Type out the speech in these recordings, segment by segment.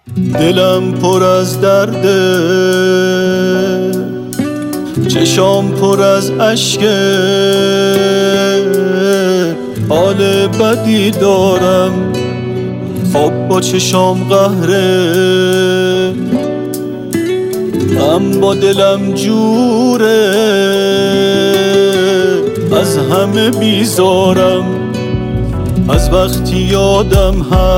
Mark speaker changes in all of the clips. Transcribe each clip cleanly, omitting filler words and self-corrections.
Speaker 1: دلم پر از درده، چشام پر از اشکه، حال بدی دارم، خواب با چشام قهره، غم با دلم جوره، از همه بیزارم، از وقتی یادم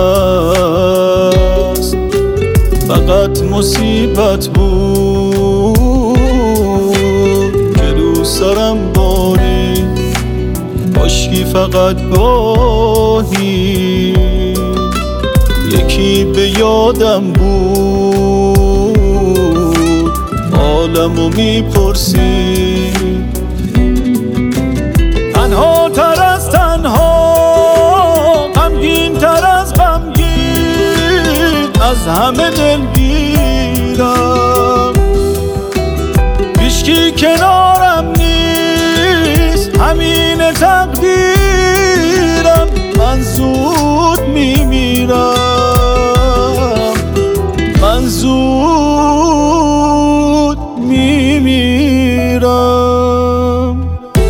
Speaker 1: هست فقط مصیبت بود که رو سرم باری، کاشکی فقط گاهی یکی به یادم بود حالمو میپرسی. تنها تر از تنها، غمگین تر از غمگین، از همه دلگیرم، هیچکی کنارم نیست، همین تقدیرم، من زود میمیرم، من زود میمیرم.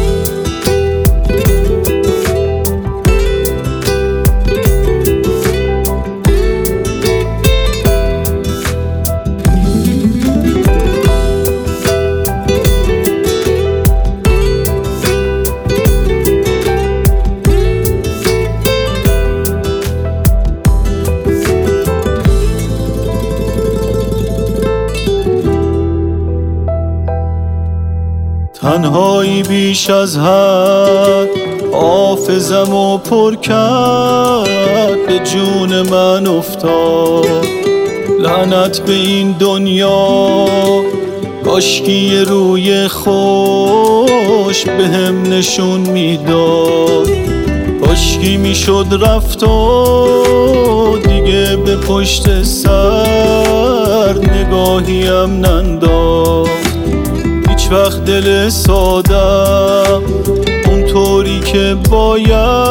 Speaker 1: تنهایی بیش از حد حافظمو پر کرد، به جون من افتاد، لعنت به این دنیا، کاشکی روی خوش به هم نشون میداد، کاشکی میشد رفت و دیگه به پشت سر نگاهیم ننداخت. هیچ وقت دل سادم اونطوری که باید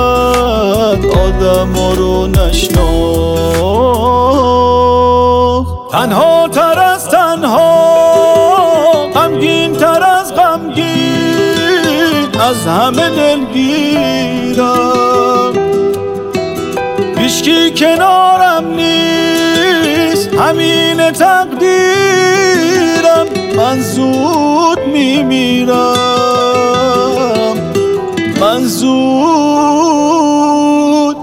Speaker 1: آدم ها رو نشناخت. تنها تر از تنها، غمگین تر از غمگین، از همه دلگیرم، هیچکی کنارم نیست، همین تقدیرم، من زود میمیرم، من زود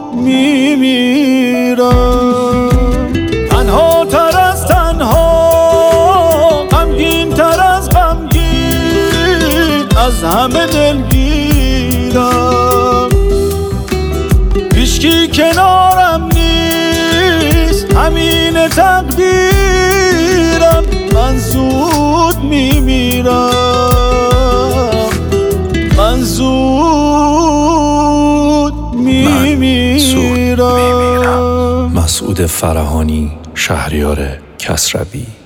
Speaker 1: میمیرم. تنها تر از تنها، غمگین تر از غمگین، از همه دلگیرم، هیچکی کنارم نیست، همین تقدیرم، من زود میمیرم، من زود میمیرم.
Speaker 2: مسعود فرهانی، شهریار کسروی.